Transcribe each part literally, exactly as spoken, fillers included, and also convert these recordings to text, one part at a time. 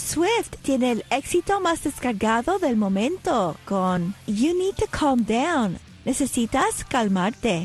Swift tiene el éxito más descargado del momento con You Need to Calm Down. Necesitas calmarte.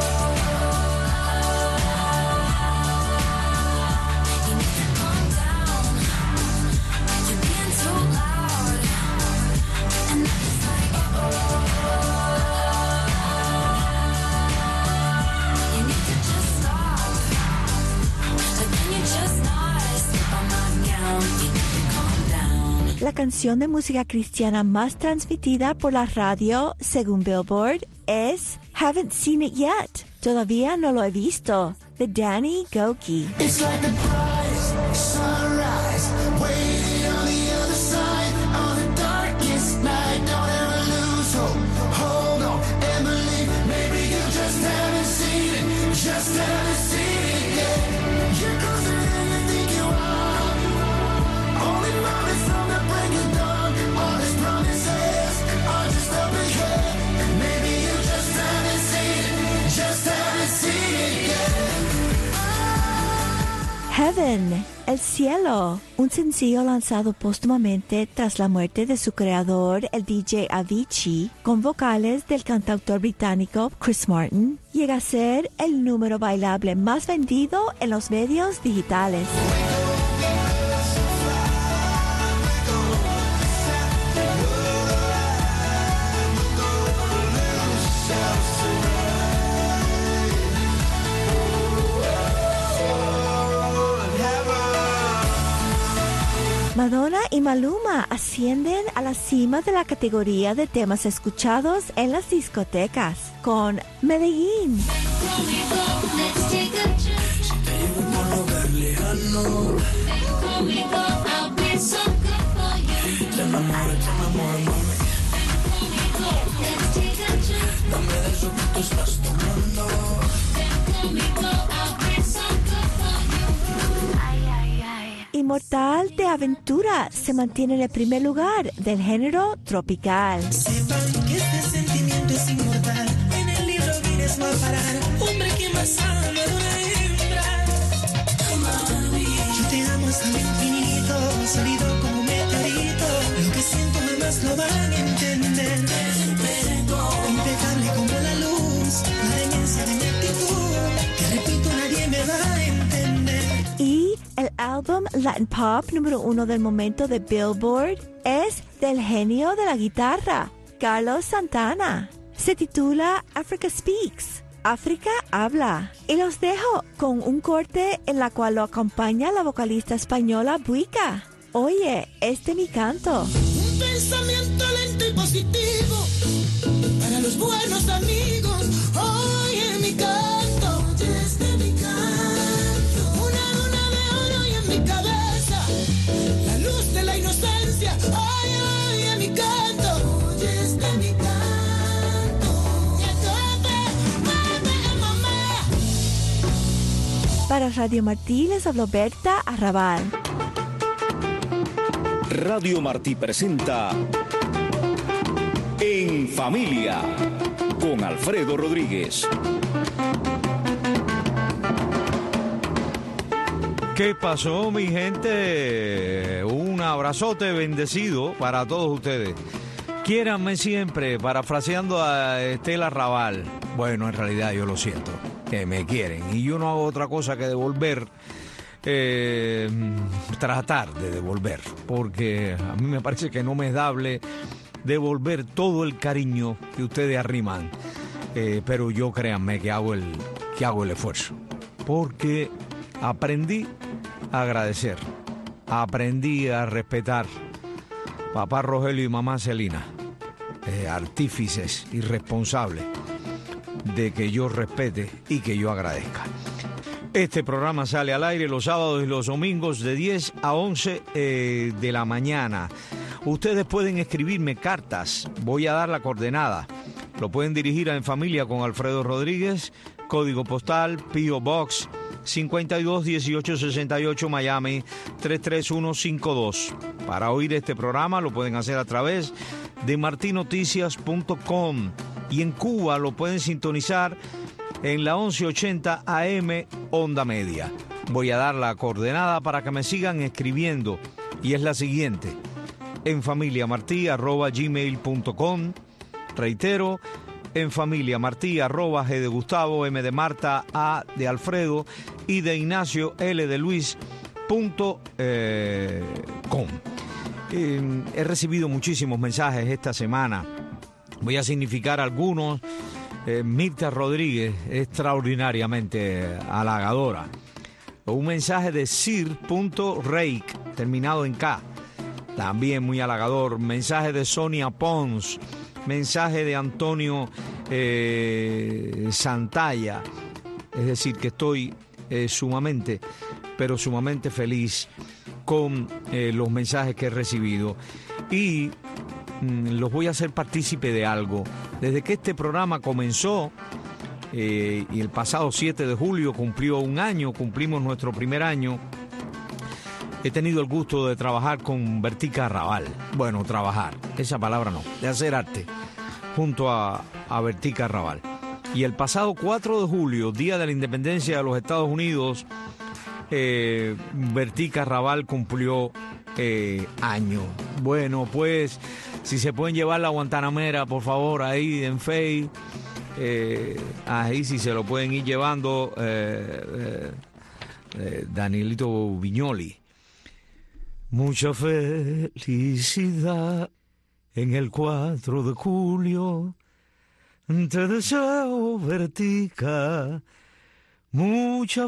La canción de música cristiana más transmitida por la radio, según Billboard, es Haven't Seen It Yet. Todavía no lo he visto, de Danny Gokey. It's like the prize, sunrise, waiting on the other side, on the darkest night, don't ever lose hope, hold on and believe, maybe you just haven't seen it, just haven't seen it yet. You're closer than you think you are, only promise from the break of dawn, all his promises are just up ahead, maybe you just haven't seen it, just haven't seen it yet. Heaven, el cielo, un sencillo lanzado póstumamente tras la muerte de su creador, el D J Avicii, con vocales del cantautor británico Chris Martin, llega a ser el número bailable más vendido en los medios digitales. Madonna y Maluma ascienden a la cima de la categoría de temas escuchados en las discotecas con Medellín. Inmortal de Aventura se mantiene en el primer lugar del género tropical. Sepan que este sentimiento es inmortal. En el libro Guinness va a parar. Hombre que más ama de una hembra. Mami, yo te amo hasta el infinito, sólido como un meteorito. Lo que siento jamás lo van a entender. Impecable como la luz, la demencia de mi actitud. Que repito, nadie me va a entender. Y el álbum Latin Pop número uno del momento de Billboard es del genio de la guitarra, Carlos Santana. Se titula Africa Speaks, África habla. Y los dejo con un corte en la cual lo acompaña la vocalista española Buica. Oye, este mi canto. Un pensamiento lento y positivo para los buenos amigos. Oye mi canto, oye este mi canto. Una luna de oro y en mi cabeza la luz de la inocencia. Oye, oye mi canto, oye este mi canto. Y a tope, mueve, mamá. Para Radio Martí les habló Berta Arrabal. Radio Martí presenta En Familia con Alfredo Rodríguez. ¿Qué pasó, mi gente? Un abrazote bendecido para todos ustedes. Quiéranme siempre, parafraseando a Estela Raval. Bueno, en realidad yo lo siento, que me quieren. Y yo no hago otra cosa que devolver, eh, tratar de devolver. Porque a mí me parece que no me es dable devolver todo el cariño que ustedes arriman. Eh, pero yo créanme que hago el, que hago el esfuerzo. Porque aprendí a agradecer, aprendí a respetar. Papá Rogelio y mamá Celina, eh, artífices y responsables de que yo respete y que yo agradezca. Este programa sale al aire los sábados y los domingos de diez a once eh, de la mañana. Ustedes pueden escribirme cartas, voy a dar la coordenada. Lo pueden dirigir a En Familia con Alfredo Rodríguez, código postal P O Box cincuenta y dos dieciocho sesenta y ocho, Miami tres tres uno cinco dos. Para oír este programa lo pueden hacer a través de martinoticias punto com y en Cuba lo pueden sintonizar en la once ochenta A M Onda Media. Voy a dar la coordenada para que me sigan escribiendo y es la siguiente: enfamiliamartí arroba gmail punto com. Reitero, enfamiliamartí arroba g de Gustavo, M de Marta, A de Alfredo y de Ignacio, L de Luis punto eh, com. Eh, he recibido muchísimos mensajes esta semana. Voy a significar algunos. Eh, Mirta Rodríguez, extraordinariamente halagadora. Un mensaje de sir.reik, terminado en K, también muy halagador. Mensaje de Sonia Pons. Mensaje de Antonio eh, Santalla. Es decir, que estoy eh, sumamente, pero sumamente feliz con eh, los mensajes que he recibido. Y mm, los voy a hacer partícipe de algo. Desde que este programa comenzó, eh, y el pasado siete de julio cumplió un año, cumplimos nuestro primer año, he tenido el gusto de trabajar con Bertica Raval. Bueno, trabajar, esa palabra no, de hacer arte junto a, a Bertica Raval. Y el pasado cuatro de julio, Día de la Independencia de los Estados Unidos, eh, Bertica Raval cumplió eh, año. Bueno, pues, si se pueden llevar la guantanamera, por favor, ahí en Face, eh, ahí si se lo pueden ir llevando, eh, eh, eh, Danielito Viñoli. Mucha felicidad en el cuatro de julio, te deseo, Bertica, mucha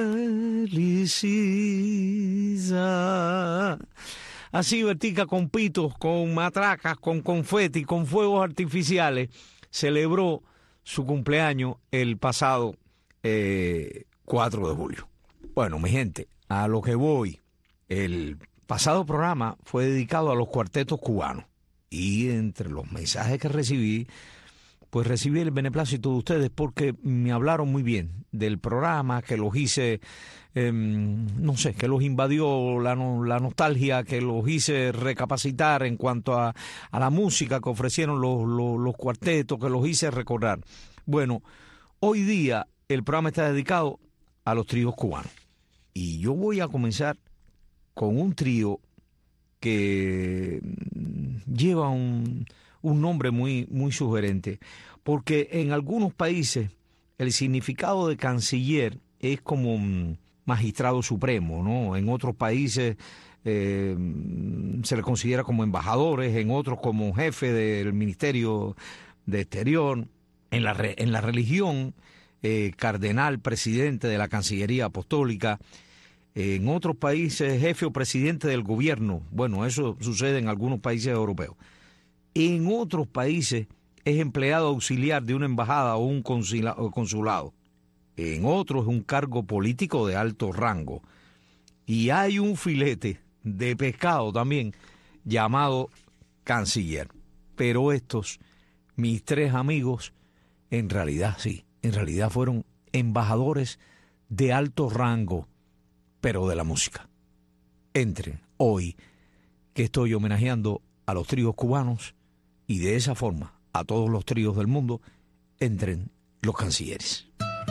felicidad. Así Bertica, con pitos, con matracas, con confeti, con fuegos artificiales, celebró su cumpleaños el pasado eh, cuatro de julio. Bueno, mi gente, a lo que voy, el pasado programa fue dedicado a los cuartetos cubanos. Y entre los mensajes que recibí, pues recibí el beneplácito de ustedes porque me hablaron muy bien del programa, que los hice, eh, no sé, que los invadió la, la nostalgia, que los hice recapacitar en cuanto a, a la música que ofrecieron los, los, los cuartetos, que los hice recordar. Bueno, hoy día el programa está dedicado a los tríos cubanos. Y yo voy a comenzar con un trío que lleva un, un nombre muy, muy sugerente, porque en algunos países el significado de canciller es como magistrado supremo, ¿no? En otros países eh, se les considera como embajadores, en otros como jefe del Ministerio de Exterior, en la, en la religión, eh, cardenal, presidente de la Cancillería Apostólica. En otros países, jefe o presidente del gobierno. Bueno, eso sucede en algunos países europeos. En otros países es empleado auxiliar de una embajada o un consulado. En otros es un cargo político de alto rango. Y hay un filete de pescado también llamado canciller. Pero estos, mis tres amigos, en realidad sí, en realidad fueron embajadores de alto rango, pero de la música. Entren hoy, que estoy homenajeando a los tríos cubanos, y de esa forma a todos los tríos del mundo, entren los cancilleres.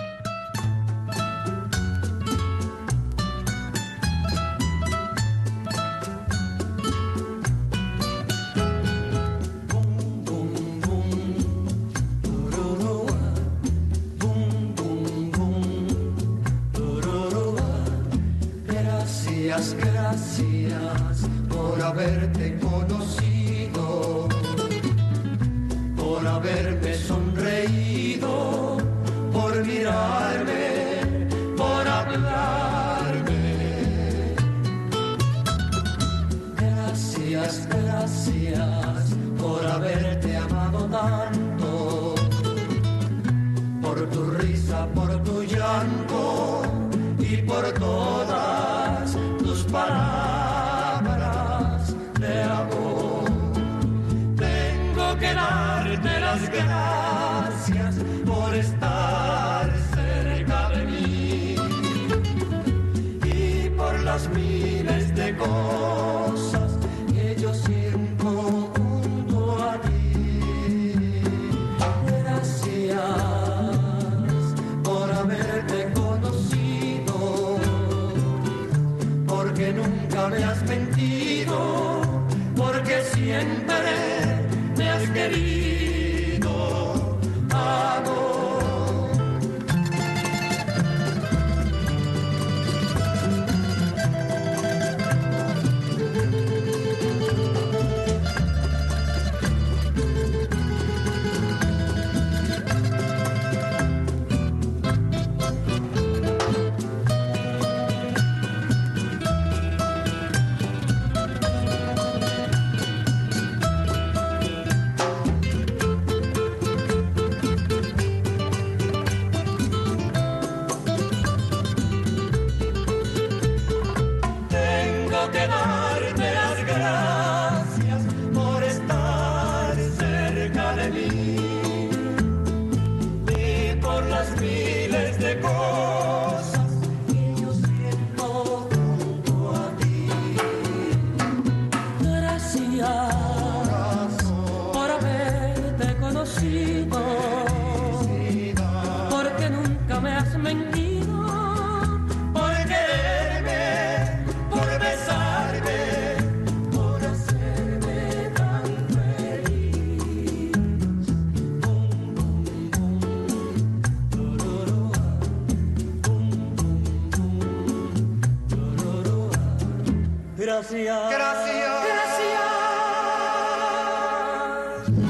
Gracias por haberte conocido, por haberme sonreído, por mirarme, por hablarme. Gracias, gracias por haberte amado tanto, por tu risa, por tu llanto y por todas tus palabras de amor. Tengo que darte las gracias por estar cerca de mí y por las miles de cosas que yo siento junto a ti. Gracias por haberte conocido, porque nunca me has mentido. contigo, porque siempre me has querido, amor. Gracias. Gracias. Gracias.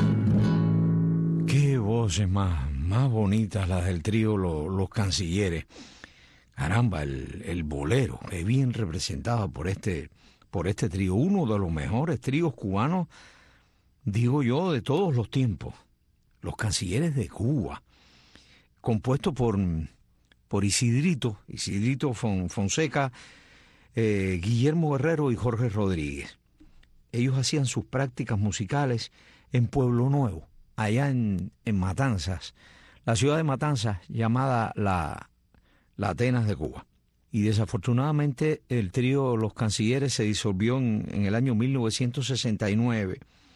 Qué voces más, más bonitas las del trío Los, los Cancilleres. Caramba, el, el bolero, que bien representado por este, por este trío. Uno de los mejores tríos cubanos, digo yo, de todos los tiempos. Los Cancilleres de Cuba. Compuesto por, por Isidrito, Isidrito Fonseca, Eh, Guillermo Guerrero y Jorge Rodríguez. Ellos hacían sus prácticas musicales en Pueblo Nuevo, allá en, en Matanzas, la ciudad de Matanzas llamada la, la Atenas de Cuba. Y desafortunadamente el trío Los Cancilleres se disolvió en, en el año mil novecientos sesenta y nueve.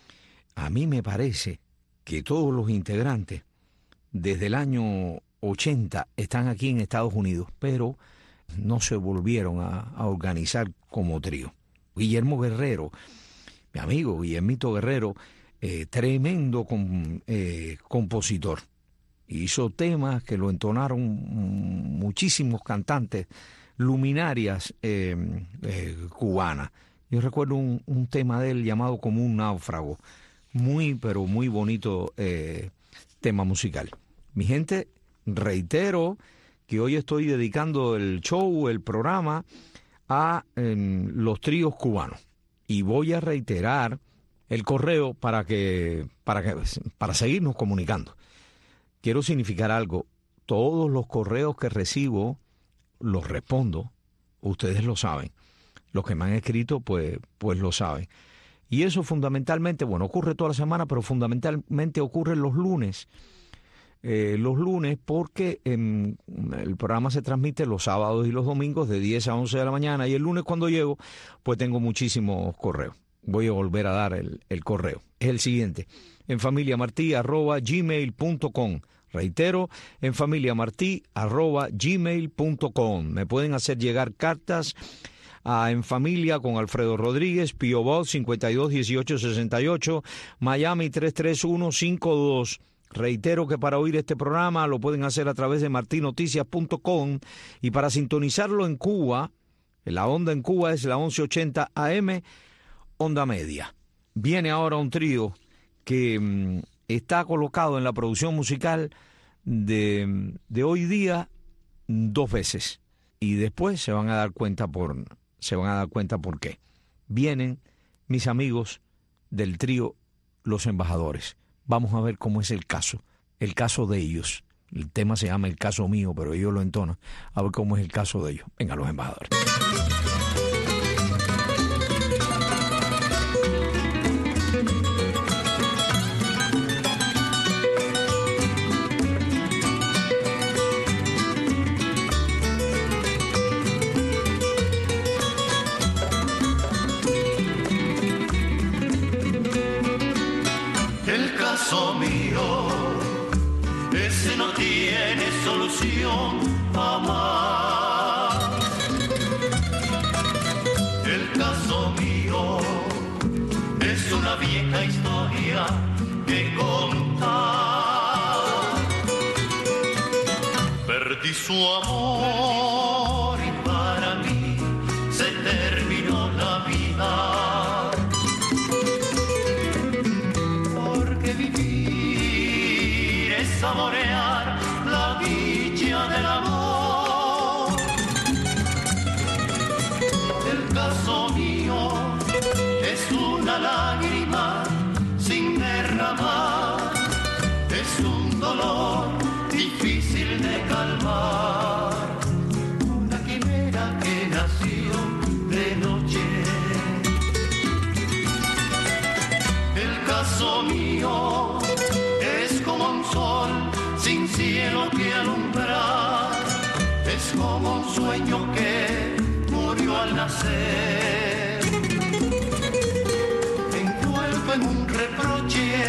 A mí me parece que todos los integrantes desde el año ochenta están aquí en Estados Unidos, pero no se volvieron a, a organizar como trío. Guillermo Guerrero, mi amigo Guillermito Guerrero, eh, tremendo com, eh, compositor. Hizo temas que lo entonaron muchísimos cantantes, luminarias eh, eh, cubanas. Yo recuerdo un, un tema de él llamado Como un náufrago. Muy, pero muy bonito eh, tema musical. Mi gente, reitero que hoy estoy dedicando el show, el programa, a eh, los tríos cubanos. Y voy a reiterar el correo para que, para que, para seguirnos comunicando. Quiero significar algo. Todos los correos que recibo los respondo. Ustedes lo saben. Los que me han escrito, pues, pues lo saben. Y eso fundamentalmente, bueno, ocurre toda la semana, pero fundamentalmente ocurre los lunes. Eh, los lunes porque eh, el programa se transmite los sábados y los domingos de diez a once de la mañana, y el lunes cuando llego pues tengo muchísimos correos. Voy a volver a dar el, el correo. Es el siguiente: enfamiliamartí arroba gmail punto com. Reitero, enfamiliamartí arroba gmail punto com. Me pueden hacer llegar cartas a En Familia con Alfredo Rodríguez, P O Box cincuenta y dos dieciocho sesenta y ocho, Miami tres tres uno cinco dos. Reitero que para oír este programa lo pueden hacer a través de marti noticias punto com, y para sintonizarlo en Cuba, la onda en Cuba es la once ochenta A M, onda media. Viene ahora un trío que mmm, está colocado en la producción musical de, de hoy día dos veces, y después se van a dar cuenta por, se van a dar cuenta por qué. Vienen mis amigos del trío Los Embajadores. Vamos a ver cómo es el caso, el caso de ellos. El tema se llama El Caso Mío, pero ellos lo entonan. A ver cómo es el caso de ellos. Venga, Los Embajadores. Mío, ese no tiene solución jamás. El caso mío Perdí su amor y para mí se terminó la vida. Porque vivir es saborear la dicha del amor. El caso mío es una lágrima sin derramar, es un dolor difícil de calmar, una quimera que nació de noche. El caso mío es como un sol sin cielo que alumbrar, es como un sueño que murió al nacer, envuelto en un reproche.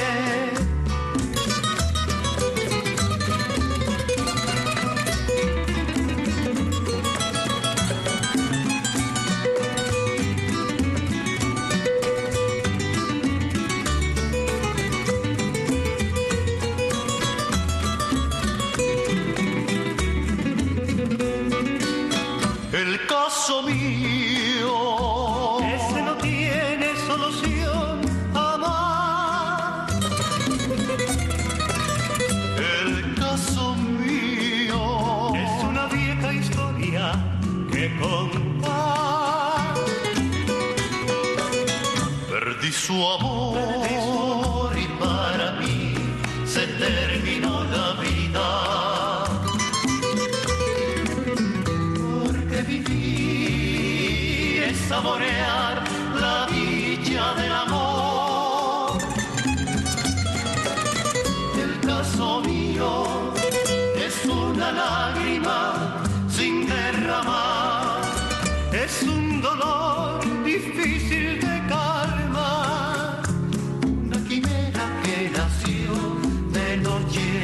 El caso mío, ese no tiene solución jamás. El caso mío es una vieja historia que contar. Perdí su amor, perdí su amor y para mí se terminó la vida. Vivir es saborear la dicha del amor. El caso mío es una lágrima sin derramar, es un dolor difícil de calmar, una quimera que nació de noche.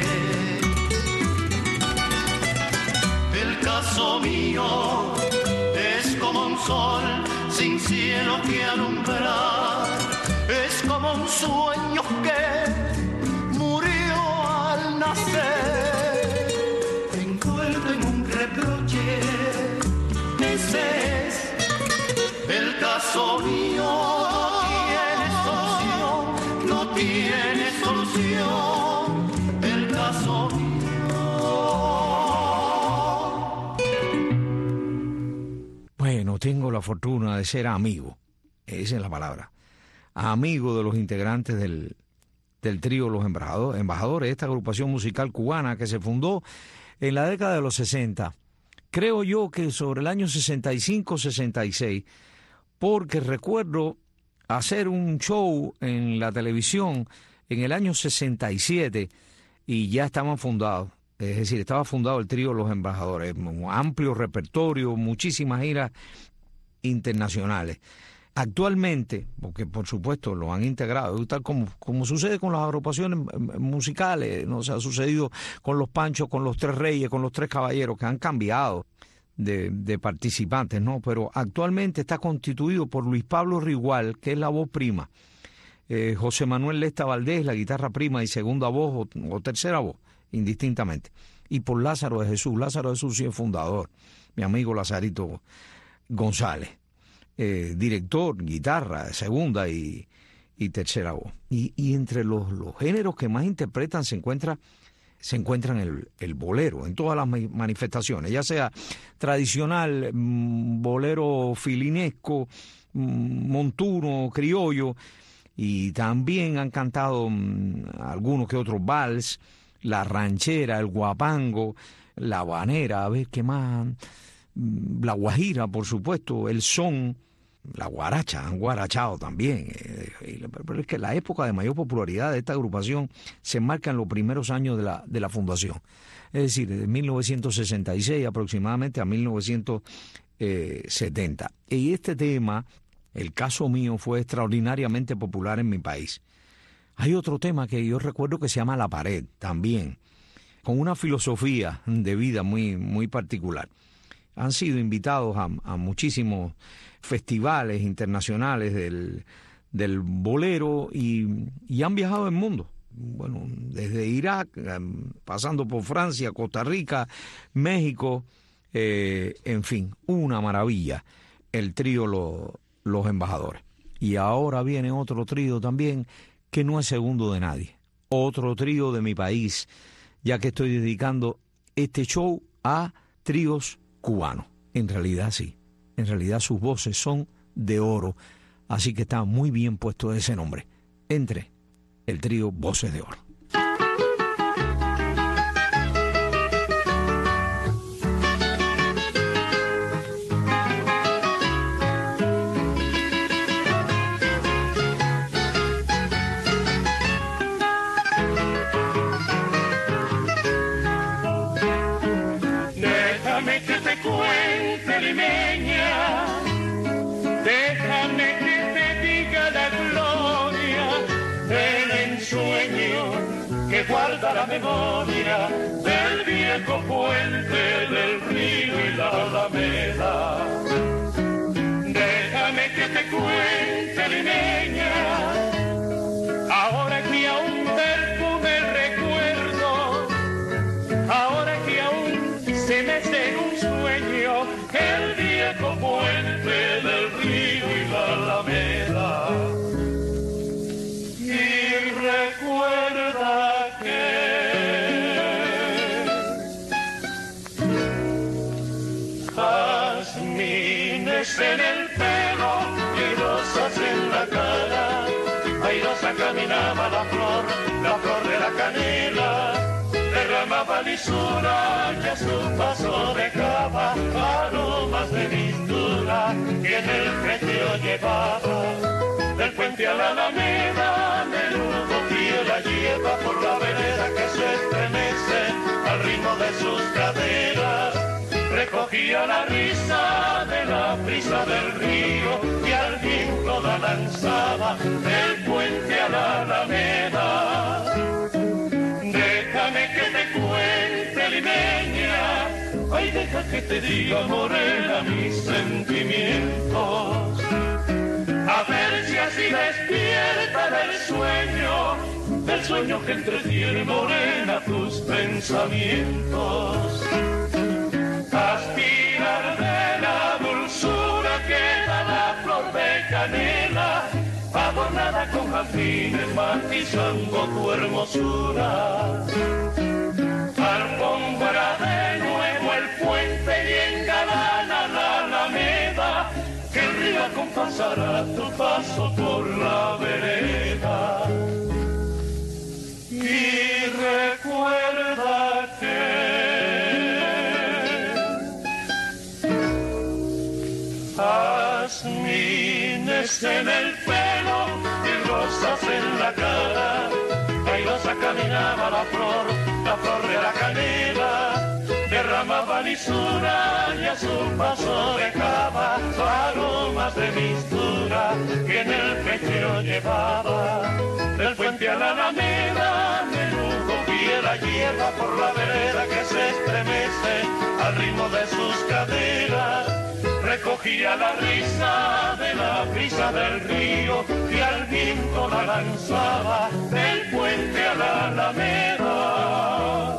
El caso mío es como un sol sin cielo que alumbrar, es como un sueño que murió al nacer, envuelto en un reproche. Ese es el caso mío, no tiene solución, no tiene solución, el caso mío. Bueno, tengo la fortuna de ser amigo, esa es la palabra, amigo de los integrantes del, del trío Los Embajadores, Embajadores, esta agrupación musical cubana que se fundó en la década de los sesenta, creo yo que sobre el año sesenta y cinco sesenta y seis, porque recuerdo hacer un show en la televisión en el año sesenta y siete y ya estaban fundados. Es decir, estaba fundado el trío Los Embajadores, un amplio repertorio, muchísimas giras internacionales. Actualmente, porque por supuesto lo han integrado, tal como, como sucede con las agrupaciones musicales, no se ha sucedido con los Panchos, con los Tres Reyes, con los Tres Caballeros, que han cambiado de, de participantes, ¿no? Pero actualmente está constituido por Luis Pablo Rigual, que es la voz prima, eh, José Manuel Lesta Valdés, la guitarra prima y segunda voz o, o tercera voz, indistintamente, y por Lázaro de Jesús. Lázaro de Jesús sí es fundador, mi amigo Lazarito González, eh, director, guitarra, segunda y, y tercera voz. Y, y entre los, los géneros que más interpretan se encuentra se encuentran el, el bolero, en todas las manifestaciones, ya sea tradicional, bolero filinesco, montuno, criollo, y también han cantado algunos que otros vals, la ranchera, el guapango, la habanera, a ver qué más, la guajira, por supuesto, el son, la guaracha, han guarachado también. Pero es que la época de mayor popularidad de esta agrupación se marca en los primeros años de la, de la fundación, es decir, de mil novecientos sesenta y seis aproximadamente a mil novecientos setenta. Y este tema, el caso mío, fue extraordinariamente popular en mi país. Hay otro tema que yo recuerdo que se llama La Pared, también, con una filosofía de vida muy, muy particular. Han sido invitados a, a muchísimos festivales internacionales del, del bolero y, y han viajado el mundo. bueno, desde Irak, pasando por Francia, Costa Rica, México, eh, en fin, una maravilla el trío lo, Los Embajadores. Y ahora viene otro trío también que no es segundo de nadie, otro trío de mi país, ya que estoy dedicando este show a tríos cubanos. En realidad sí, en realidad sus voces son de oro, así que está muy bien puesto ese nombre, entre el trío Voces de Oro. Déjame que te cuente, limeña, déjame que te diga la gloria del ensueño que guarda la memoria del viejo puente del río y la alameda. Déjame que te cuente, limeña, ahora que aún perfume el recuerdo, ahora que aún se me hace un sueño el viejo puente del río y la alameda. Y recuerda que jazmines en el pelo y rosas en la cara, airosa caminaba la flor, la flor de la canela, derramaba lisura y a su paso dejaba aromas de mistura que en el pecho llevaba. Del puente a la alameda, menudo tío la lleva por la vereda que se estremece al ritmo de sus caderas. Recogía la risa de la brisa del río y al viento la lanzaba del puente a la alameda. Déjame que te cuente, limeña, ay, deja que te diga, morena, mis sentimientos. A ver si así despierta del sueño, del sueño que entretiene, morena, tus pensamientos. Aspirar de la dulzura que da la flor de canela, adornada con jazmines matizando tu hermosura. Alfombra de nuevo el puente y engalana la alameda, que el río acompasará tu paso por la vereda. Y recuerda que jazmines en el pelo y rosas en la cara, airosa caminaba la flor, la flor de la canela, derramaba lisura y a su paso dejaba aromas de mistura que en el pecho llevaba. Del puente a la alameda, menudo pie la hierba por la vereda que se estremece al ritmo de sus caderas. Recogía la risa de la brisa del río y al viento la lanzaba del puente a la alameda.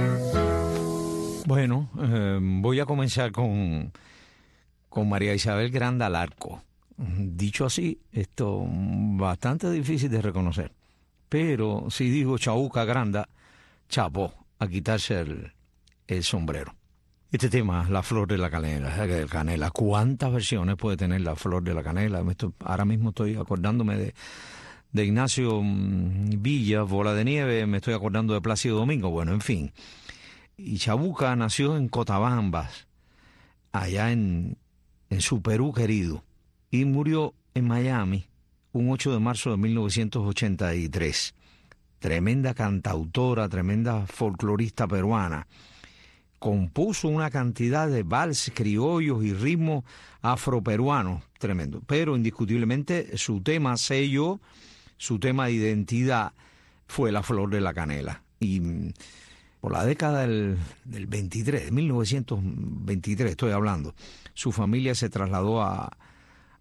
Bueno, eh, voy a comenzar con, con María Isabel Granda al arco. Dicho así, esto bastante difícil de reconocer. Pero si digo Chabuca Granda, chapó a quitarse el, el sombrero. Este tema, La Flor de la Canela, canela, ¿cuántas versiones puede tener La Flor de la Canela? Esto, ahora mismo estoy acordándome de, de Ignacio Villa, Bola de Nieve, me estoy acordando de Plácido Domingo, bueno, en fin. Y Chabuca nació en Cotabambas, allá en, en su Perú querido, y murió en Miami un ocho de marzo de mil novecientos ochenta y tres. Tremenda cantautora, tremenda folclorista peruana. Compuso una cantidad de valses criollos y ritmos afroperuanos, tremendo. Pero indiscutiblemente su tema sello, su tema de identidad fue La Flor de la Canela. Y por la década del, del veintitrés, de mil novecientos veintitrés estoy hablando, su familia se trasladó a,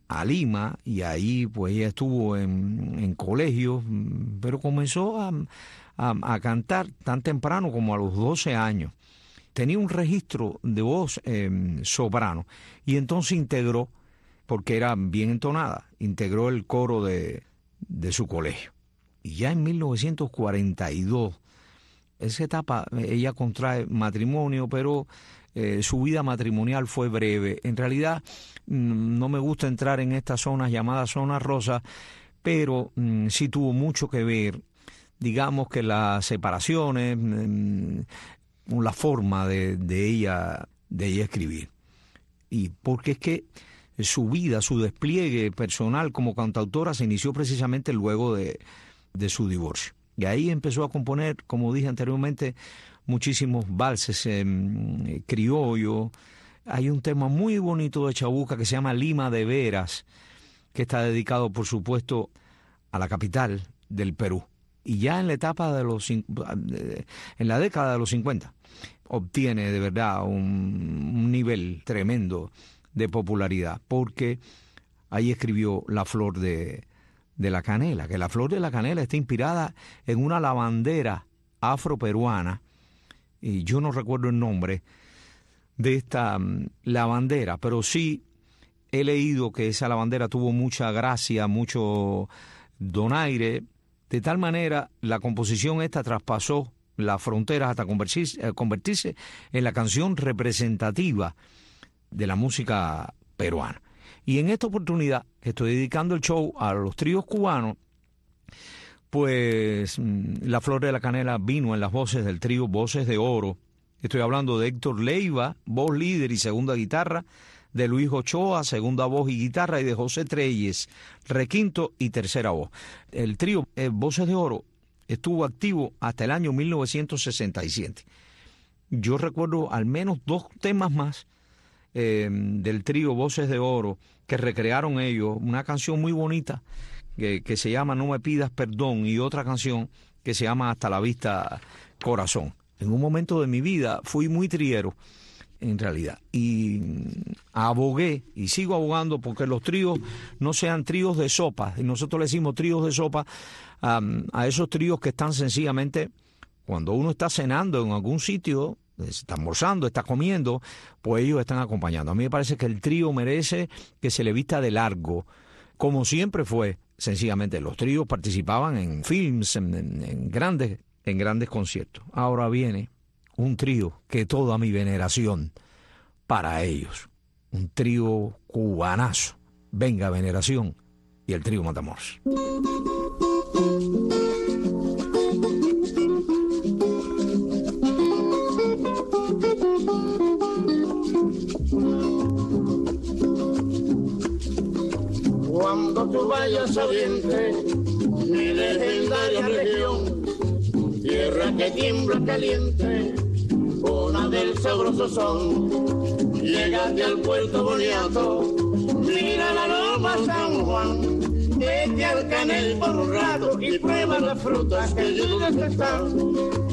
a Lima y ahí pues ella estuvo en, en colegios, pero comenzó a, a, a cantar tan temprano como a los doce años. Tenía un registro de voz eh, soprano y entonces integró, porque era bien entonada, integró el coro de, de su colegio. Y ya en mil novecientos cuarenta y dos, esa etapa, ella contrae matrimonio, pero eh, su vida matrimonial fue breve. En realidad, mm, no me gusta entrar en estas zonas llamadas zonas rosas, pero mm, sí tuvo mucho que ver, digamos que las separaciones, mm, la forma de, de ella, de ella escribir. Y porque es que su vida, su despliegue personal como cantautora se inició precisamente luego de, de su divorcio. Y ahí empezó a componer, como dije anteriormente, muchísimos valses eh, criollos. Hay un tema muy bonito de Chabuca que se llama Lima de Veras, que está dedicado, por supuesto, a la capital del Perú. Y ya en la etapa de los en la década de los cincuenta obtiene de verdad un, un nivel tremendo de popularidad, porque ahí escribió La Flor de, de la Canela, que la Flor de la Canela está inspirada en una lavandera afroperuana, y yo no recuerdo el nombre de esta um, lavandera, pero sí he leído que esa lavandera tuvo mucha gracia, mucho donaire, de tal manera la composición esta traspasó las fronteras hasta convertirse, convertirse en la canción representativa de la música peruana. Y en esta oportunidad que estoy dedicando el show a los tríos cubanos, pues La Flor de la Canela vino en las voces del trío Voces de Oro. Estoy hablando de Héctor Leiva, voz líder y segunda guitarra, de Luis Ochoa, segunda voz y guitarra, y de José Treyes, requinto y tercera voz. El trío eh, Voces de Oro estuvo activo hasta el año mil novecientos sesenta y siete. Yo recuerdo al menos dos temas más eh, del trío Voces de Oro que recrearon ellos, una canción muy bonita que, que se llama No me pidas perdón y otra canción que se llama Hasta la vista corazón. En un momento de mi vida fui muy triero, en realidad, y abogué y sigo abogando porque los tríos no sean tríos de sopa, y nosotros le decimos tríos de sopa um, a esos tríos que están sencillamente cuando uno está cenando en algún sitio, está almorzando, está comiendo, pues ellos están acompañando. A mí me parece que el trío merece que se le vista de largo, como siempre fue. Sencillamente los tríos participaban en films, en, en, en grandes en grandes conciertos. Ahora viene un trío que toda mi veneración para ellos. Un trío cubanazo. Venga Veneración y el trío Matamoros. Cuando tú vayas a Oriente, mi legendaria región, tierra que tiembla caliente, cuna del sabroso son, llegaste al puerto Boniato, mira la loma San Juan, vete al Canel por un rato y prueba las frutas que allí están.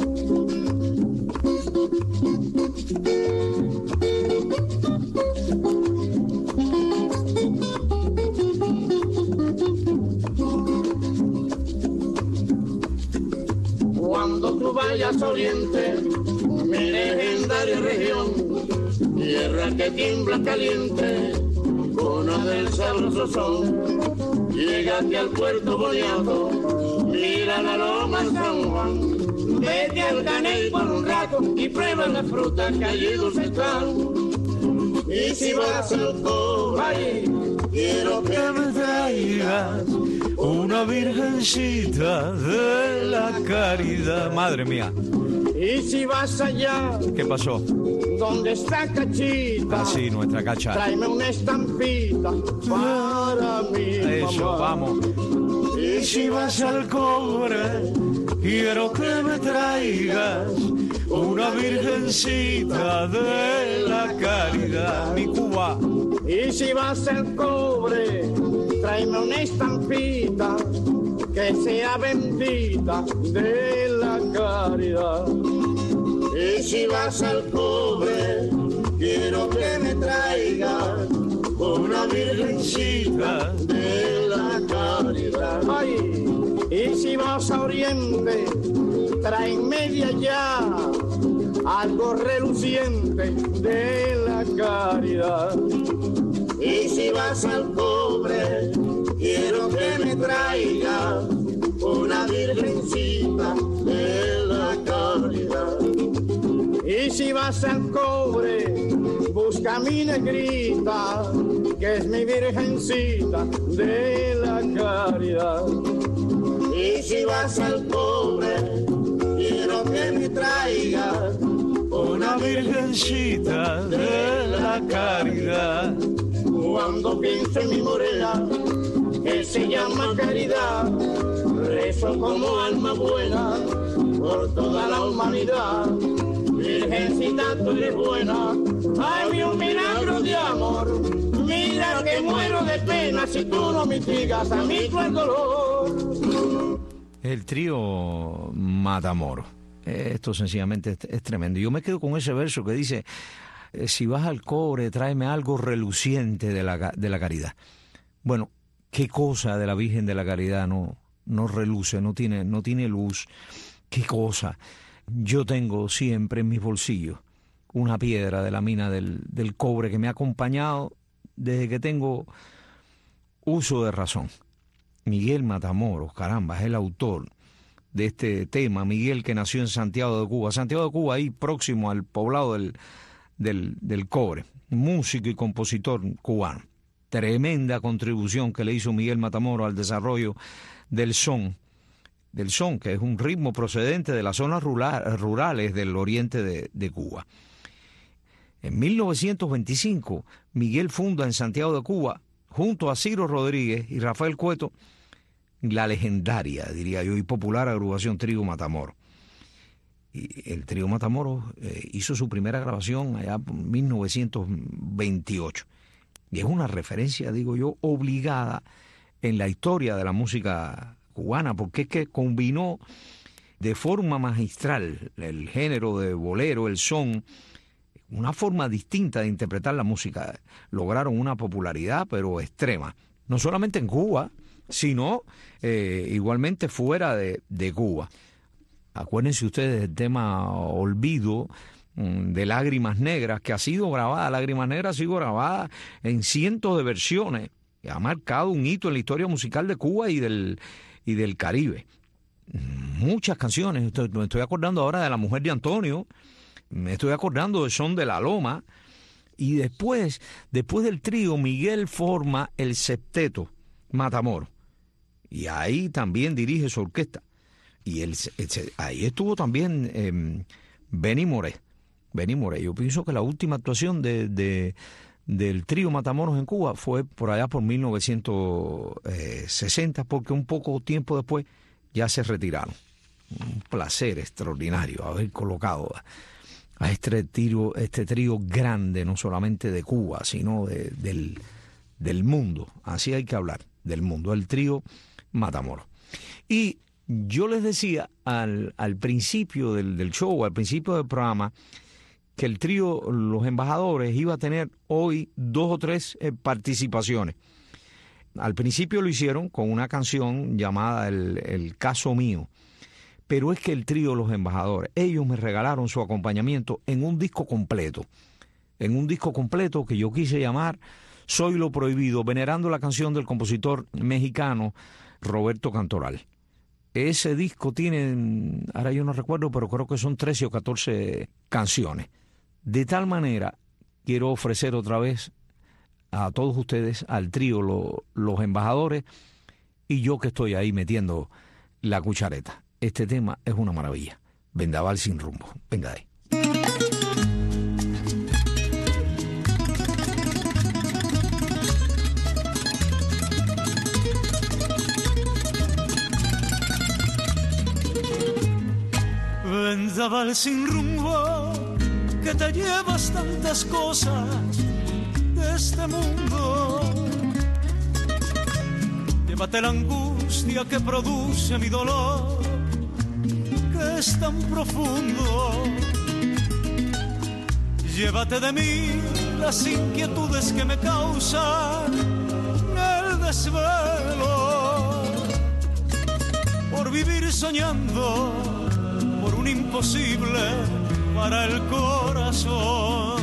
Cuando tú vayas a Oriente, mi legendaria región, tierra que tiembla caliente, cuna del sabroso son, llegaste al puerto Boniato, mira la loma San Juan, vete al Caney por un rato y prueba las frutas que allí dulces están. Y si vas al Cobre, quiero que me traigas una virgencita de la caridad. Madre mía. Y si vas allá, ¿qué pasó? ¿Dónde está Cachita? Ah, sí, nuestra Cacha. Tráeme una estampita para mí. Eso, mamá. Vamos. Y si vas al Cobre, quiero que me traigas una virgencita de la caridad. Mi Cuba. Y si vas al Cobre, tráeme una estampita que sea bendita de la caridad. Y si vas al Cobre, quiero que me traigas una una virgencita de la caridad. Ay, y si vas a Oriente, trae media ya, algo reluciente de la caridad. Y si vas al Cobre, quiero que me traiga una virgencita de la caridad. Y si vas al Cobre, busca a mi negrita, que es mi virgencita de la caridad. Y si vas al Cobre, quiero que me traiga una virgencita de la caridad. Cuando pienso en mi morena, que se llama Caridad, rezo como alma buena por toda la humanidad. Virgencita, tú eres buena, hay un milagro de amor. Mira que muero de pena si tú no mitigas a mí tu dolor. El trío Matamoros. Esto sencillamente es, es tremendo. Yo me quedo con ese verso que dice: si vas al Cobre, tráeme algo reluciente de la, de la caridad. Bueno, ¿qué cosa de la Virgen de la Caridad no, no reluce, no tiene, no tiene luz? ¿Qué cosa? Yo tengo siempre en mis bolsillos una piedra de la mina del, del cobre que me ha acompañado desde que tengo uso de razón. Miguel Matamoros, caramba, es el autor de este tema. Miguel, que nació en Santiago de Cuba. Santiago de Cuba, ahí próximo al poblado del, del, del Cobre. Músico y compositor cubano. Tremenda contribución que le hizo Miguel Matamoros al desarrollo del son. Del son, que es un ritmo procedente de las zonas rural, rurales del oriente de, de Cuba. En mil novecientos veinticinco, Miguel funda en Santiago de Cuba, junto a Ciro Rodríguez y Rafael Cueto, la legendaria, diría yo, y popular agrupación Trío Matamoros. Y el Trío Matamoros eh, hizo su primera grabación allá por mil novecientos veintiocho. Y es una referencia, digo yo, obligada en la historia de la música cubana, porque es que combinó de forma magistral el género de bolero, el son, una forma distinta de interpretar la música. Lograron una popularidad, pero extrema, no solamente en Cuba, sino eh, igualmente fuera de, de Cuba. Acuérdense ustedes del tema Olvido, de Lágrimas Negras, que ha sido grabada, Lágrimas Negras ha sido grabada en cientos de versiones, y ha marcado un hito en la historia musical de Cuba y del, y del Caribe. Muchas canciones, estoy, me estoy acordando ahora de La Mujer de Antonio, me estoy acordando de Son de la Loma, y después, después del trío, Miguel forma el septeto Matamoros, y ahí también dirige su orquesta, y el, el, ahí estuvo también eh, Benny Moré. Benny Moré. Yo pienso que la última actuación de, de, del trío Matamoros en Cuba fue por allá por mil novecientos sesenta, porque un poco tiempo después ya se retiraron. Un placer extraordinario haber colocado a, a este trío, este trío grande, no solamente de Cuba, sino de, del, del mundo. Así hay que hablar, del mundo, el trío Matamoros. Y yo les decía al, al principio del, del show, al principio del programa, que el trío Los Embajadores iba a tener hoy dos o tres eh, participaciones. Al principio lo hicieron con una canción llamada El, el Caso Mío, pero es que el trío Los Embajadores, ellos me regalaron su acompañamiento en un disco completo, en un disco completo que yo quise llamar Soy lo Prohibido, venerando la canción del compositor mexicano Roberto Cantoral. Ese disco tiene, ahora yo no recuerdo, pero creo que son trece o catorce canciones. De tal manera, quiero ofrecer otra vez a todos ustedes, al trío lo, Los Embajadores, y yo que estoy ahí metiendo la cuchareta. Este tema es una maravilla. Vendaval sin rumbo. Venga ahí. Vendaval sin rumbo, que te llevas tantas cosas de este mundo. Llévate la angustia que produce mi dolor, que es tan profundo. Llévate de mí las inquietudes que me causan el desvelo por vivir soñando por un imposible para el corazón.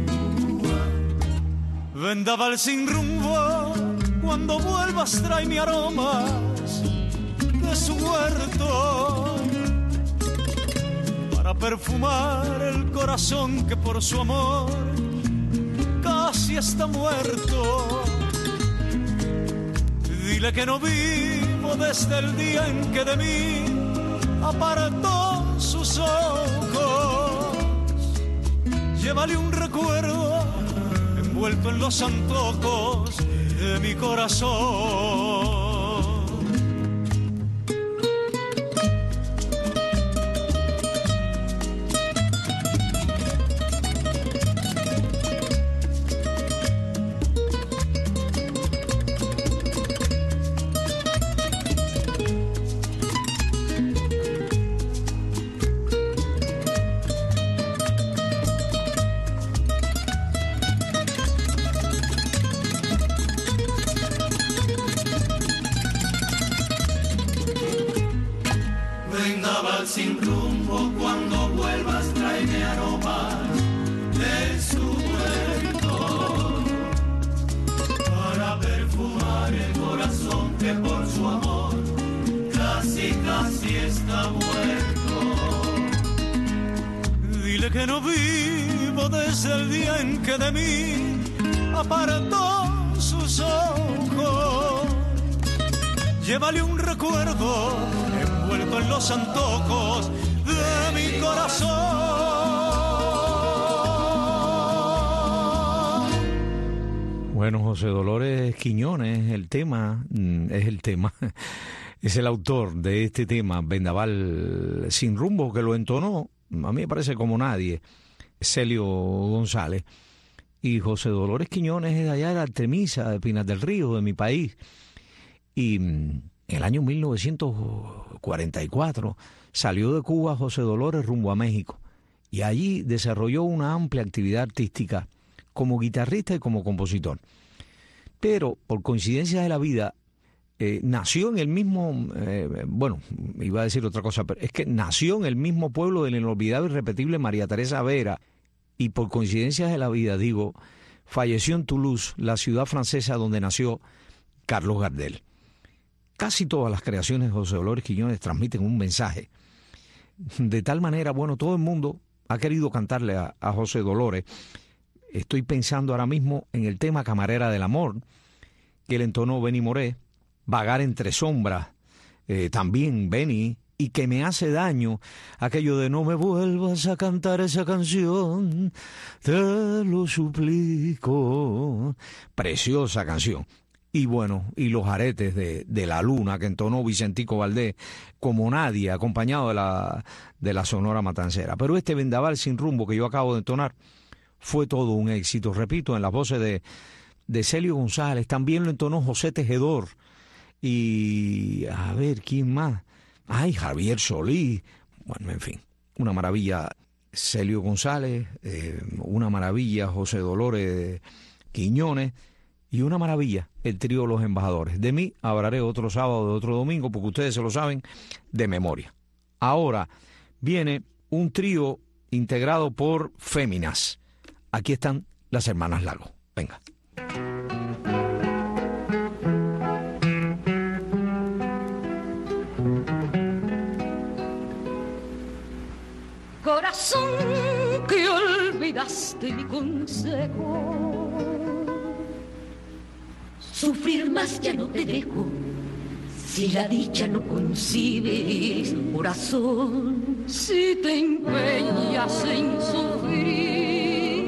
Vendaval sin rumbo, cuando vuelvas tráeme aromas de su huerto para perfumar el corazón que por su amor casi está muerto. Dile que no vivo desde el día en que de mí apartó sus ojos. Llévale un recuerdo envuelto en los antojos de mi corazón. Sin rumbo, cuando vuelvas tráeme aromas de su huerto para perfumar el corazón que por su amor casi casi está muerto. Dile que no vivo desde el día en que de mí apartó sus ojos. Llévale un recuerdo envuelto en los antojos de mi corazón. Bueno, José Dolores Quiñones, el tema, es el tema, es el autor de este tema, Vendaval sin rumbo, que lo entonó, a mí me parece como nadie, Celio González. Y José Dolores Quiñones es de allá de Artemisa, de Pinas del Río, de mi país. Y en el año mil novecientos cuarenta y cuatro salió de Cuba José Dolores rumbo a México y allí desarrolló una amplia actividad artística como guitarrista y como compositor. Pero por coincidencia de la vida eh, nació en el mismo, eh, bueno, iba a decir otra cosa, pero es que nació en el mismo pueblo del inolvidable y irrepetible María Teresa Vera y por coincidencia de la vida, digo, falleció en Toulouse, la ciudad francesa donde nació Carlos Gardel. Casi todas las creaciones de José Dolores Quiñones transmiten un mensaje. De tal manera, bueno, todo el mundo ha querido cantarle a, a José Dolores. Estoy pensando ahora mismo en el tema Camarera del Amor, que le entonó Benny Moré, Vagar entre sombras, eh, también Benny, y Que me hace daño, aquello de no me vuelvas a cantar esa canción, te lo suplico. Preciosa canción. Y bueno, y Los aretes de, de la luna, que entonó Vicentico Valdés, como nadie, acompañado de la, de la Sonora Matancera. Pero este Vendaval sin rumbo que yo acabo de entonar fue todo un éxito. Repito, en las voces de, de Celio González, también lo entonó José Tejedor. Y a ver, ¿quién más? Ay, Javier Solís. Bueno, en fin, una maravilla Celio González, eh, una maravilla José Dolores Quiñones. Y una maravilla, el trío Los Embajadores. De mí hablaré otro sábado, de otro domingo, porque ustedes se lo saben de memoria. Ahora viene un trío integrado por féminas. Aquí están las hermanas Lago. Venga. Corazón que olvidaste mi consejo, sufrir más ya no te dejo, si la dicha no concibes, corazón, si te empeñas en sufrir,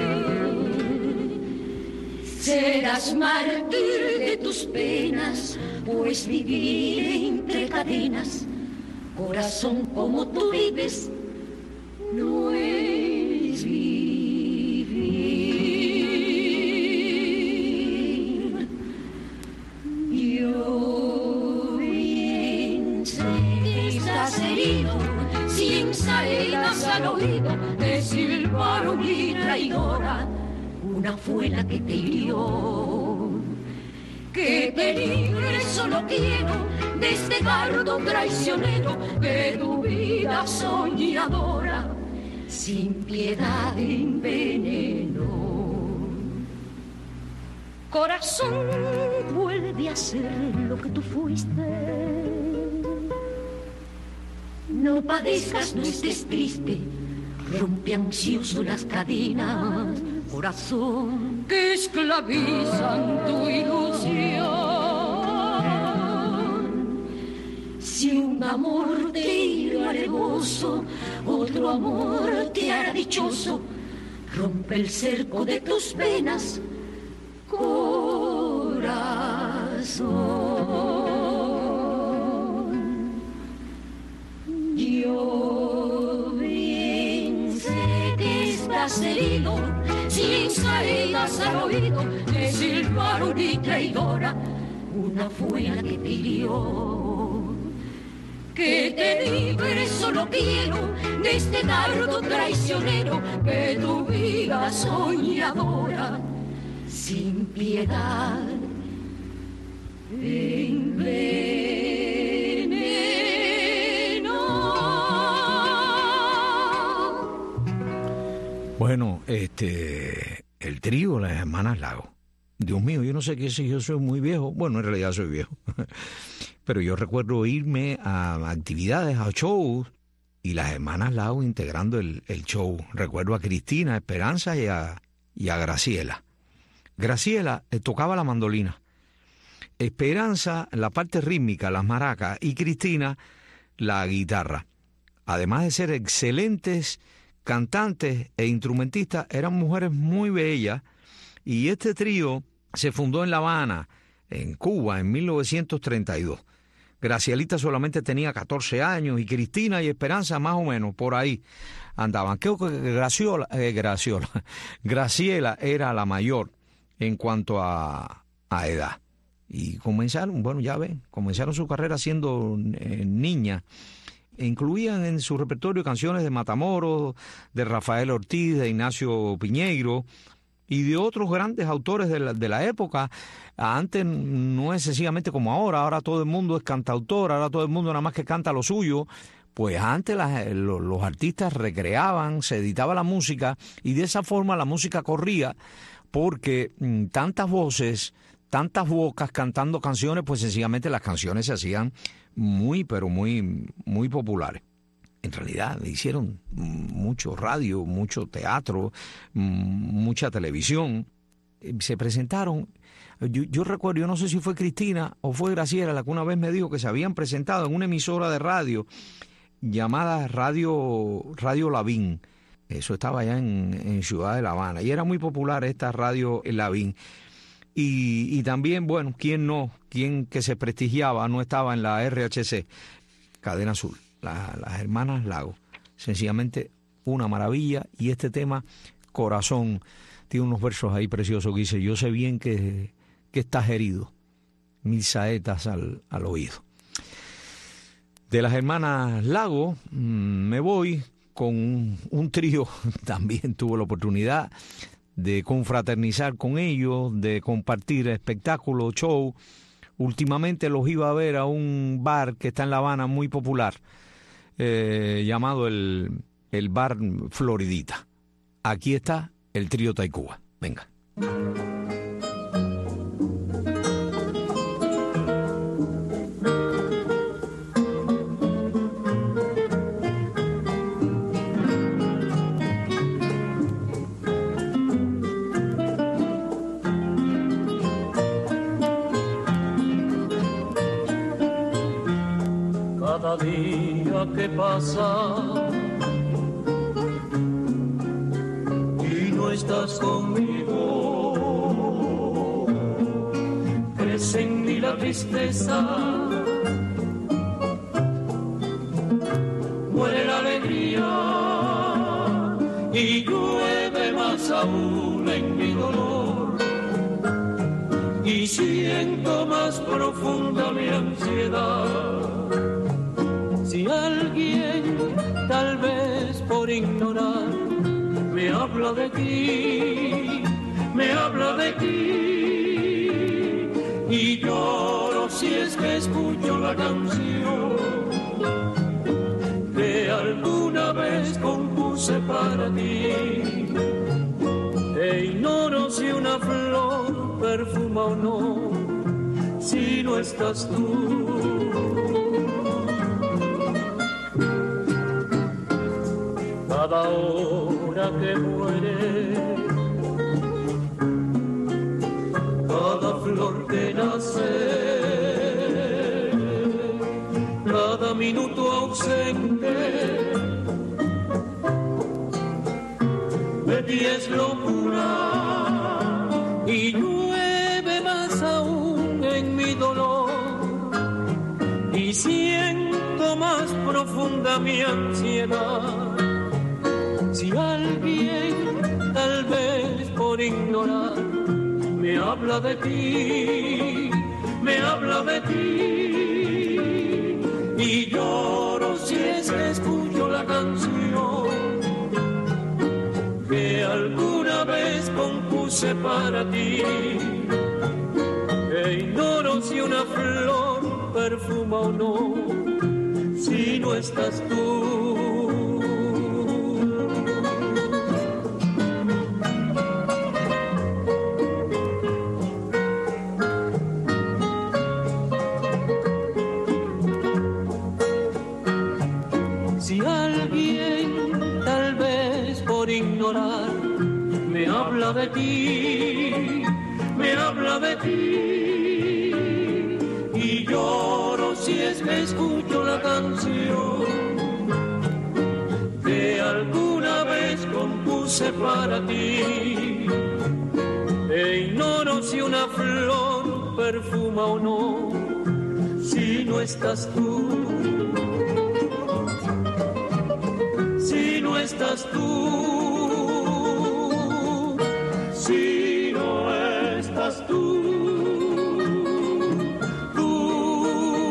serás mártir de tus penas, pues vivir entre cadenas, corazón como tú vives, no es vivir. Yo bien sé que estás herido, sin salidas al oído, te silbaron y traidora, una fue la que te hirió. Que te libre solo quiero de este dardo traicionero que tu vida soñadora sin piedad envenenó. Corazón, vuelve a ser lo que tú fuiste. No padezcas, no estés triste, rompe ansioso las cadenas, corazón, que esclavizan tu ilusión. Si un amor te hirá alevoso, otro amor te hará dichoso, rompe el cerco de tus venas, corazón. Yo bien sé que estás herido, sin caídas al oído, de silbaron y traidora, una fue la que te hirió. Que te libre solo quiero de este dardo traicionero que tu vida soñadora sin piedad envenenó. Bueno, este, el trío, las hermanas Lago. Dios mío, yo no sé qué si yo soy muy viejo. Bueno, en realidad soy viejo. Pero yo recuerdo irme a actividades, a shows, y las hermanas Lago integrando el, el show. Recuerdo a Cristina, a Esperanza y a, y a Graciela. Graciela eh, tocaba la mandolina. Esperanza, la parte rítmica, las maracas, y Cristina, la guitarra. Además de ser excelentes cantantes e instrumentistas, eran mujeres muy bellas, y este trío se fundó en La Habana, en Cuba, en mil novecientos treinta y dos. Gracielita solamente tenía catorce años, y Cristina y Esperanza más o menos por ahí andaban. Creo que Graciola, eh, Graciola, Graciela era la mayor en cuanto a, a edad. Y comenzaron, bueno, ya ven, comenzaron su carrera siendo eh, niñas. E incluían en su repertorio canciones de Matamoros, de Rafael Ortiz, de Ignacio Piñeiro y de otros grandes autores de la, de la época. Antes no es sencillamente como ahora, ahora todo el mundo es cantautor, ahora todo el mundo nada más que canta lo suyo. Pues antes las, los, los artistas recreaban, se editaba la música, y de esa forma la música corría, porque mmm, tantas voces, tantas bocas cantando canciones, pues sencillamente las canciones se hacían muy, pero muy, muy populares. En realidad hicieron mucho radio, mucho teatro, mucha televisión. Se presentaron, yo, yo recuerdo, yo no sé si fue Cristina o fue Graciela la que una vez me dijo que se habían presentado en una emisora de radio llamada Radio, Radio Lavín. Eso estaba allá en, en Ciudad de La Habana, y era muy popular esta Radio Lavín. Y, y también, bueno, ¿quién no? ¿Quién que se prestigiaba no estaba en la R H C? Cadena Azul, la, las hermanas Lago. Sencillamente una maravilla. Y este tema, Corazón, tiene unos versos ahí preciosos que dice: yo sé bien que, que estás herido, mil saetas al, al oído. De las hermanas Lago me voy con un, un trío. También tuve la oportunidad de confraternizar con ellos, de compartir espectáculos, show. Últimamente los iba a ver a un bar que está en La Habana muy popular, eh, llamado el, el Bar Floridita. Aquí está el trío Taicúa. Venga. Cada día que pasa y no estás conmigo, crece en mí la tristeza, muere la alegría y llueve más aún en mi dolor, y siento más profunda mi ansiedad. Si alguien, tal vez por ignorar, me habla de ti, me habla de ti, y lloro si es que escucho la canción que alguna vez compuse para ti. E ignoro si una flor perfuma o no, si no estás tú. Cada hora que muere, cada flor que nace, cada minuto ausente de ti es locura, y llueve más aún en mi dolor, y siento más profunda mi ansiedad. Si alguien, tal vez por ignorar, me habla de ti, me habla de ti, y lloro si es que escucho la canción que alguna vez compuse para ti. E ignoro si una flor perfuma o no, si no estás tú. Si alguien, tal vez por ignorar, me habla de ti, me habla de ti, y lloro si es que escucho la canción que alguna vez compuse para ti. E ignoro si una flor perfuma o no, si no estás tú. Si no estás tú, si no estás tú, tú.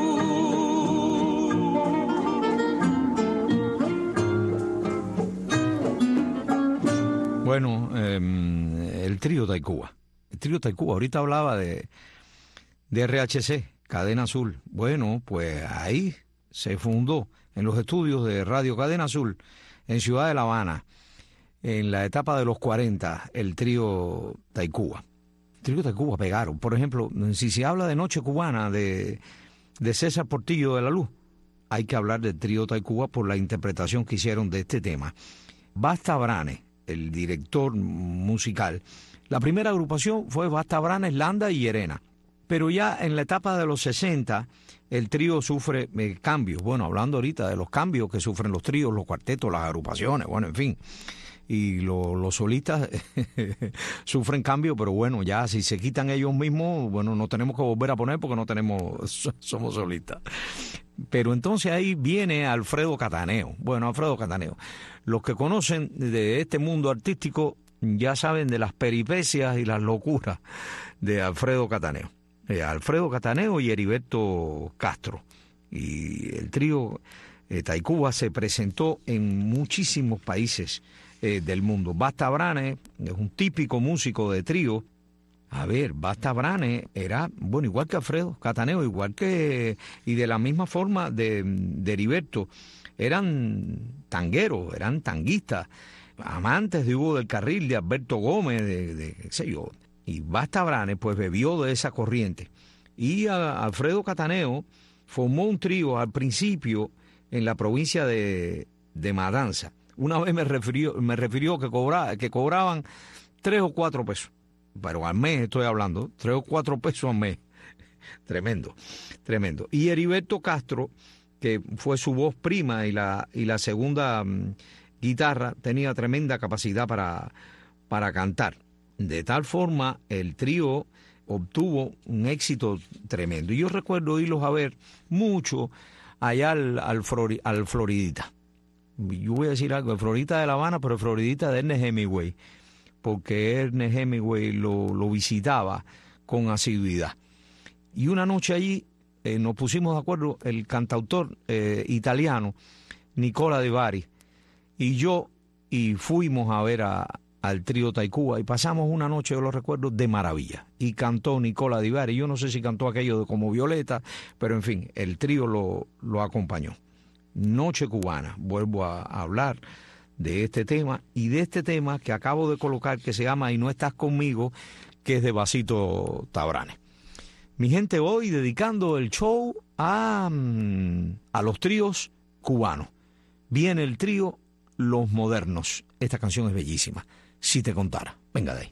Bueno, eh, el trío Taicúa. El trío Taicúa, ahorita hablaba de, de R H C, Cadena Azul. Bueno, pues ahí se fundó en los estudios de Radio Cadena Azul, en Ciudad de La Habana, en la etapa de los cuarenta, el trío Taicúa. El trío Taicúa pegaron. Por ejemplo, si se habla de Noche Cubana de, de César Portillo de la Luz, hay que hablar del trío Taicúa por la interpretación que hicieron de este tema. Basta Brane, el director musical. La primera agrupación fue Basta Brane, Landa y Llerena. Pero ya en la etapa de los sesenta, el trío sufre eh, cambios. Bueno, hablando ahorita de los cambios que sufren los tríos, los cuartetos, las agrupaciones, bueno, en fin. Y lo, los solistas sufren cambios, pero bueno, ya si se quitan ellos mismos, bueno, no tenemos que volver a poner porque no tenemos, somos solistas. Pero entonces ahí viene Alfredo Cataneo. Bueno, Alfredo Cataneo. Los que conocen de este mundo artístico ya saben de las peripecias y las locuras de Alfredo Cataneo. Eh, Alfredo Cataneo y Heriberto Castro. Y el trío eh, Taicúa se presentó en muchísimos países eh, del mundo. Basta Brane es un típico músico de trío. A ver, Basta Brane era, bueno, igual que Alfredo Cataneo, igual que, y de la misma forma de, de Heriberto, eran tangueros, eran tanguistas, amantes de Hugo del Carril, de Alberto Gómez, de, de qué sé yo. Y Basta Brane, pues, bebió de esa corriente. Y a Alfredo Cataneo formó un trío al principio en la provincia de, de Matanza. Una vez me refirió, me refirió que, cobra, que cobraban tres o cuatro pesos. Pero al mes estoy hablando, tres o cuatro pesos al mes. Tremendo, tremendo. Y Heriberto Castro, que fue su voz prima y la, y la segunda um, guitarra, tenía tremenda capacidad para, para cantar. De tal forma, el trío obtuvo un éxito tremendo. Y yo recuerdo irlos a ver mucho allá al, al, Flori, al Floridita. Yo voy a decir algo, el Floridita de La Habana, pero el Floridita de Ernest Hemingway, porque Ernest Hemingway lo, lo visitaba con asiduidad. Y una noche allí eh, nos pusimos de acuerdo el cantautor eh, italiano Nicola De Bari y yo, y fuimos a ver a al trío Taikúa y pasamos una noche, yo lo recuerdo, de maravilla. Y cantó Nicola Di Bari, yo no sé si cantó aquello de Como Violeta, pero en fin, el trío lo, lo acompañó. Noche cubana, vuelvo a, a hablar de este tema y de este tema que acabo de colocar que se llama Y no estás conmigo, que es de Basito Tabranes. Mi gente, hoy dedicando el show a, a los tríos cubanos. Viene el trío Los Modernos. Esta canción es bellísima. Si te contara. Venga de ahí.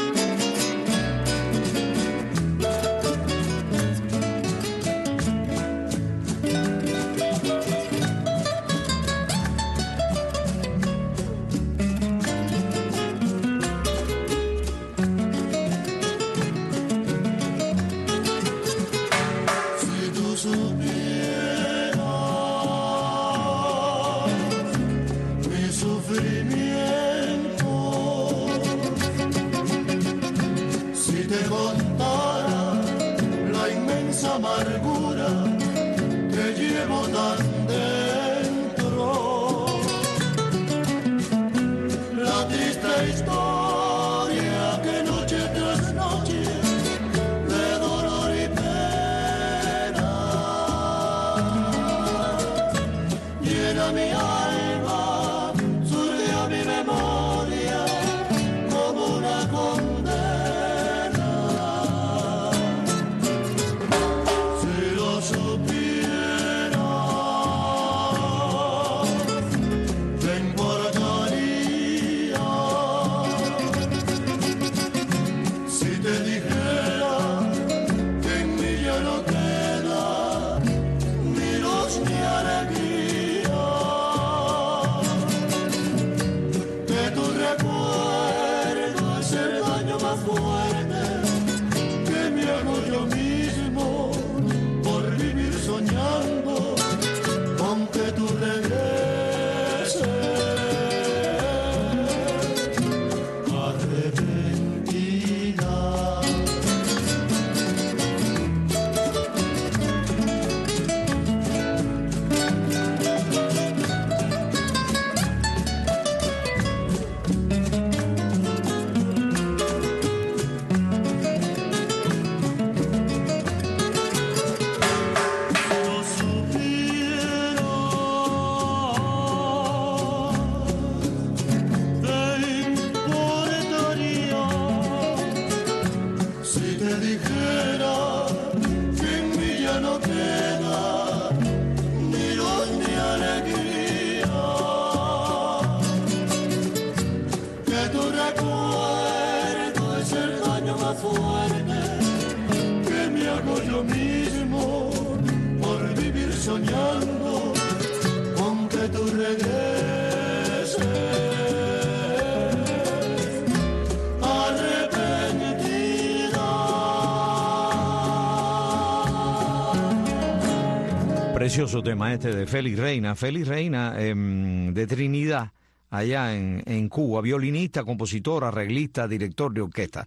Precioso tema este de Félix Reina. Félix Reina eh, de Trinidad, allá en, en Cuba, violinista, compositor, arreglista, director de orquesta.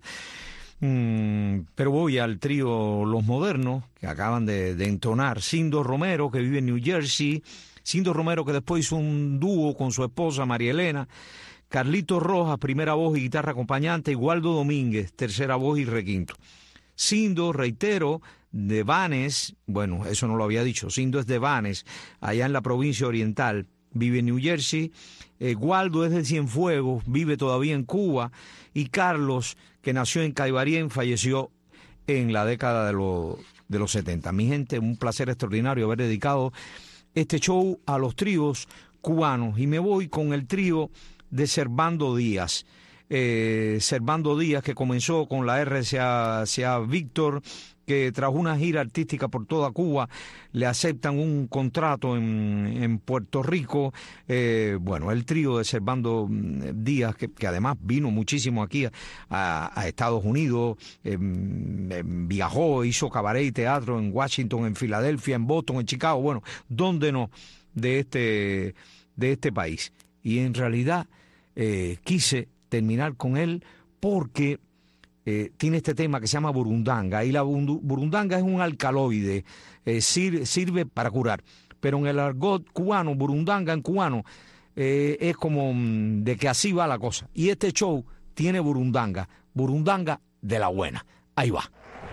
Mm, pero voy al trío Los Modernos, que acaban de, de entonar. Cindo Romero, que vive en New Jersey. Cindo Romero, que después hizo un dúo con su esposa María Elena. Carlito Rojas, primera voz y guitarra acompañante. Y Waldo Domínguez, tercera voz y requinto. Cindo, reitero, de Vanes, bueno, eso no lo había dicho, Cindo es de Vanes, allá en la provincia oriental, vive en New Jersey. eh, Waldo es de Cienfuegos, vive todavía en Cuba, y Carlos, que nació en Caibarien, falleció en la década de, lo, de los setenta. Mi gente, un placer extraordinario haber dedicado este show a los tríos cubanos, y me voy con el trío de Servando Díaz. Eh, Servando Díaz, que comenzó con la R C A Víctor, que tras una gira artística por toda Cuba le aceptan un contrato en, en Puerto Rico. Eh, bueno, el trío de Servando Díaz, que, que además vino muchísimo aquí a, a, a Estados Unidos, eh, eh, viajó, hizo cabaret y teatro en Washington, en Filadelfia, en Boston, en Chicago, bueno, ¿dónde no? De este, de este país. Y en realidad eh, quise terminar con él porque eh, tiene este tema que se llama burundanga, y la burundanga es un alcaloide, eh, sirve, sirve para curar, pero en el argot cubano, burundanga en cubano, eh, es como mm, de que así va la cosa. Y este show tiene burundanga, burundanga de la buena. Ahí va.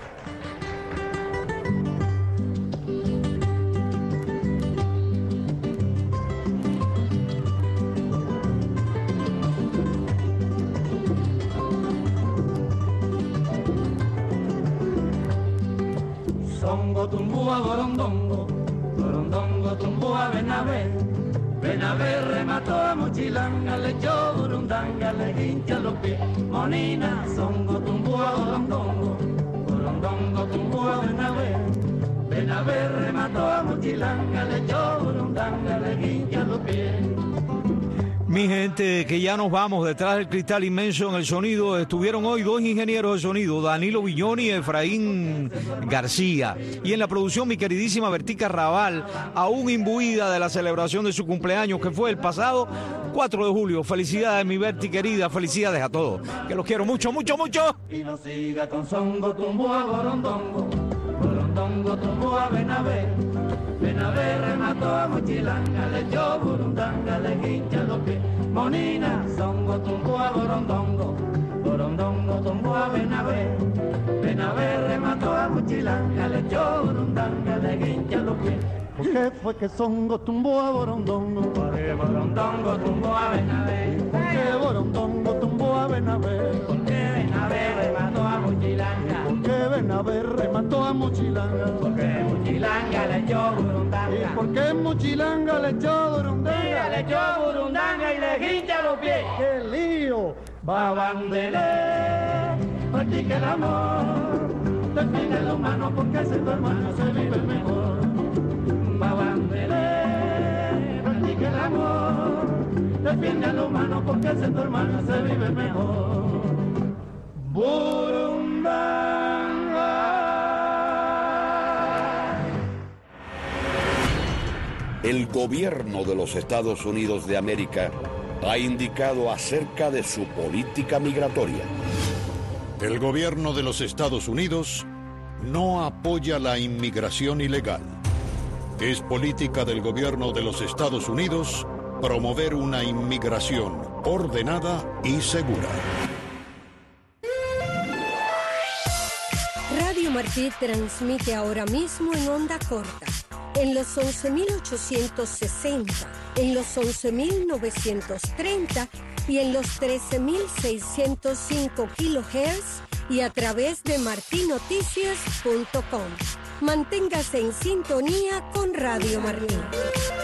Songo tumbúa borondongo, borondongo tumbúa ven a ver, ven a ver remató a mochilanga, le echó burundanga, le hincha los pies, monina, songo tumbúa borondongo, borondongo tumbúa ven a ver, ven a ver remató a mochilanga, le echó burundanga, le hincha los pies. Mi gente, que ya nos vamos detrás del cristal inmenso en el sonido. Estuvieron hoy dos ingenieros de sonido, Danilo Villoni y Efraín García. Y en la producción, mi queridísima Bertica Raval, aún imbuida de la celebración de su cumpleaños, que fue el pasado cuatro de julio. Felicidades, mi Berti querida, felicidades a todos. Que los quiero mucho, mucho, mucho. Y no siga con songo, tumbúa, borondongo, borondongo, tumbúa, ven a ver. Ven a ver, remató a mochilanga, le echó burundanga, le hincha los pies. Monina, songo, tumbúa, borondongo, borondongo, tumbúa, ven a ver. Ven a ver, remató a mochilanga, le echó burundanga, le hincha los pies. ¿Por qué fue que songo tumbó a borondongo? Porque borondongo tumbó a ven a ver. ¿Por qué borondongo tumbó a ven a ver? Porque ven a ver, remató a mochilanga. ¿Por qué ven a ver, remató a mochilanga? Porque mochilanga le echó burundanga. ¿Y por qué mochilanga le echó burundanga? Le echó burundanga y le hincha los pies. ¡Qué lío! Babandele, practica el amor. Defiende el humano porque siendo hermano se vive mejor. Babandele, practica el amor. Defiende al humano porque siendo hermano se vive mejor. Burundanga. El gobierno de los Estados Unidos de América ha indicado acerca de su política migratoria. El gobierno de los Estados Unidos no apoya la inmigración ilegal. Es política del gobierno de los Estados Unidos promover una inmigración ordenada y segura. Radio Martí transmite ahora mismo en onda corta, en los once mil ochocientos sesenta, en los once mil novecientos treinta y en los trece mil seiscientos cinco kilohertz y a través de martinoticias punto com. Manténgase en sintonía con Radio Martí.